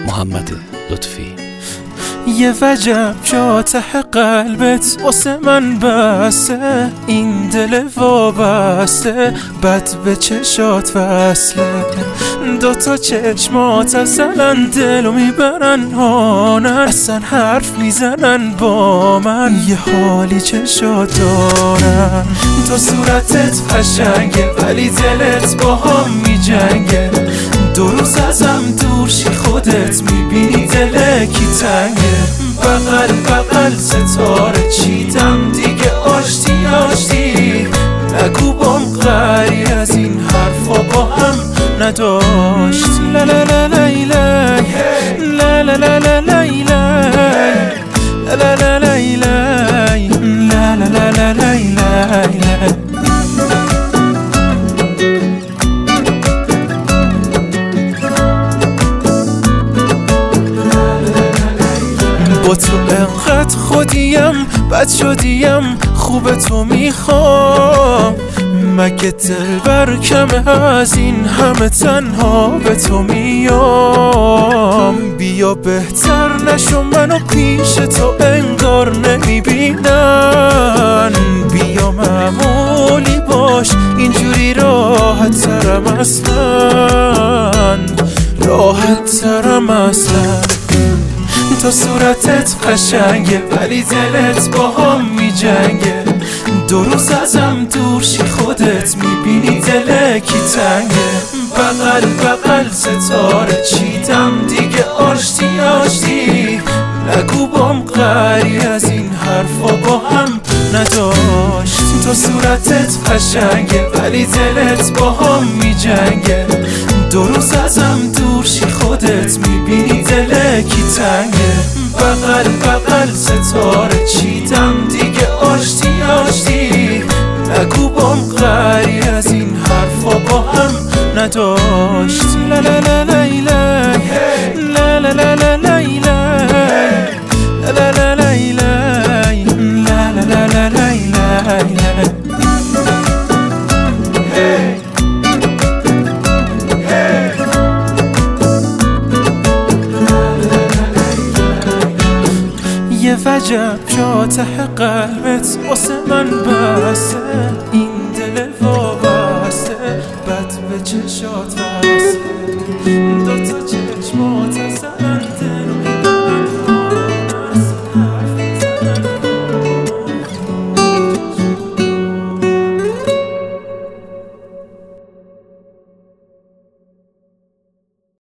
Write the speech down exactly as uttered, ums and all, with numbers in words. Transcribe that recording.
محمد لطفی. یه وجب جا ته قلبت واسه من بسته، این دل وابسته بد به چشات وصله. دوتا چشمات اصلا دلو میبرن هانن، اصلا حرف میزنن با من، یه حالی چشات دارن. تو صورتت قشنگه ولی دلت با هم میجنگه، دو روز ازم دور شی خودت میبینی دل کی تنگه. بغل بغل ستاره چیدم دیگه آشتی آشتی، نگو بام غری از این حرفا با هم نداشتی. لا لا لا لا لا لا لا لا لا لا لا لا لا لا لا لا لا. با تو انقدر خودیم بد شدیم، خوب تو میخوام، مگه دل بر کمه از این همه تنها به تو میام. بیا بهتر نشو منو پیش تو انگار نمیبینن، بیا معمولی باش اینجوری راحت ترم اصلا، راحت ترم اصلا. تو صورتت قشنگه ولی دلت با هم میجنگه، دو روز ازم دور شی خودت میبینی دل کی تنگه. بغل بغل ستاره چیدم دیگه آشتی آشتی، نگو بام غری از این حرفا با هم نداشت. تو صورتت قشنگه ولی دلت با هم میجنگه، دو روز ازم دور شی خودت میبینی دل کی تنگه. بغل بغل ستاره چیدم دیگه آشتی آشتی، نگو بام غری از این حرفا با هم نداشت. لا لا لا لا لا لا لا لا لا یه وجب جا ته قلبت واسه من بسته.